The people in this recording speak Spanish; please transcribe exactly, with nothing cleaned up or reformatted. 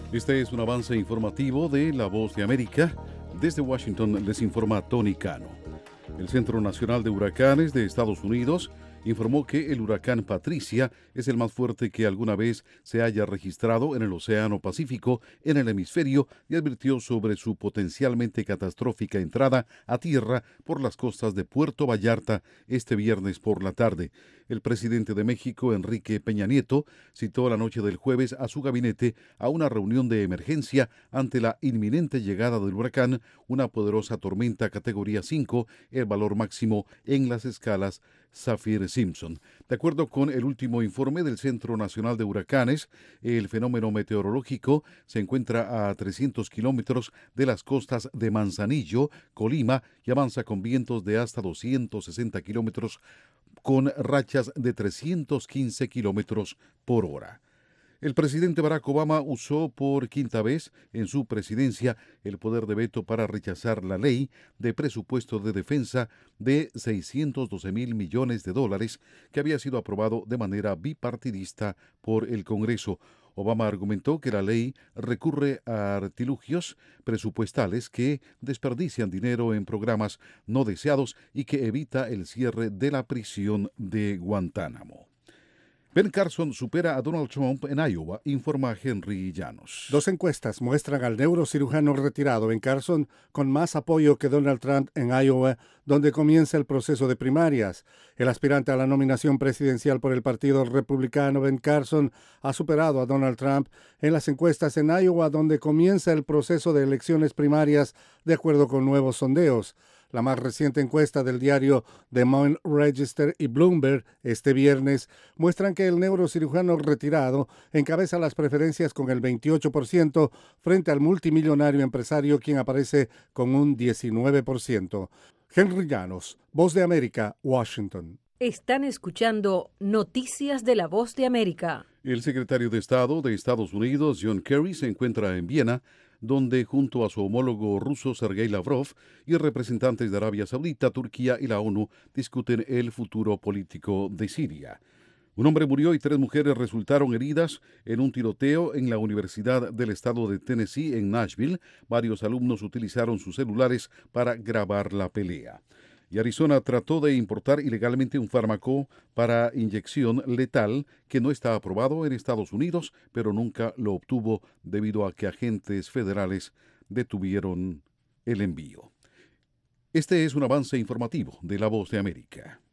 Este es un avance informativo de La Voz de América. Desde Washington les informa Tony Cano. El Centro Nacional de Huracanes de Estados Unidos informó que el huracán Patricia es el más fuerte que alguna vez se haya registrado en el Océano Pacífico en el hemisferio y advirtió sobre su potencialmente catastrófica entrada a tierra por las costas de Puerto Vallarta este viernes por la tarde. El presidente de México, Enrique Peña Nieto, citó la noche del jueves a su gabinete a una reunión de emergencia ante la inminente llegada del huracán, una poderosa tormenta categoría cinco, el valor máximo en las escalas Saffir-Simpson. De acuerdo con el último informe del Centro Nacional de Huracanes, el fenómeno meteorológico se encuentra a trescientos kilómetros de las costas de Manzanillo, Colima, y avanza con vientos de hasta doscientos sesenta kilómetros con rachas de trescientos quince kilómetros por hora. El presidente Barack Obama usó por quinta vez en su presidencia el poder de veto para rechazar la ley de presupuesto de defensa de seiscientos doce mil millones de dólares que había sido aprobado de manera bipartidista por el Congreso. Obama argumentó que la ley recurre a artilugios presupuestales que desperdician dinero en programas no deseados y que evita el cierre de la prisión de Guantánamo. Ben Carson supera a Donald Trump en Iowa, informa Henry Llanos. Dos encuestas muestran al neurocirujano retirado Ben Carson con más apoyo que Donald Trump en Iowa, donde comienza el proceso de primarias. El aspirante a la nominación presidencial por el Partido Republicano, Ben Carson, ha superado a Donald Trump en las encuestas en Iowa, donde comienza el proceso de elecciones primarias de acuerdo con nuevos sondeos. La más reciente encuesta del diario Des Moines Register y Bloomberg este viernes muestran que el neurocirujano retirado encabeza las preferencias con el veintiocho por ciento frente al multimillonario empresario, quien aparece con un diecinueve por ciento. Henry Llanos, Voz de América, Washington. Están escuchando Noticias de la Voz de América. El secretario de Estado de Estados Unidos, John Kerry, se encuentra en Viena, donde junto a su homólogo ruso Sergei Lavrov y representantes de Arabia Saudita, Turquía y la ONU discuten el futuro político de Siria. Un hombre murió y tres mujeres resultaron heridas en un tiroteo en la Universidad del Estado de Tennessee en Nashville. Varios alumnos utilizaron sus celulares para grabar la pelea. Y Arizona trató de importar ilegalmente un fármaco para inyección letal que no está aprobado en Estados Unidos, pero nunca lo obtuvo debido a que agentes federales detuvieron el envío. Este es un avance informativo de La Voz de América.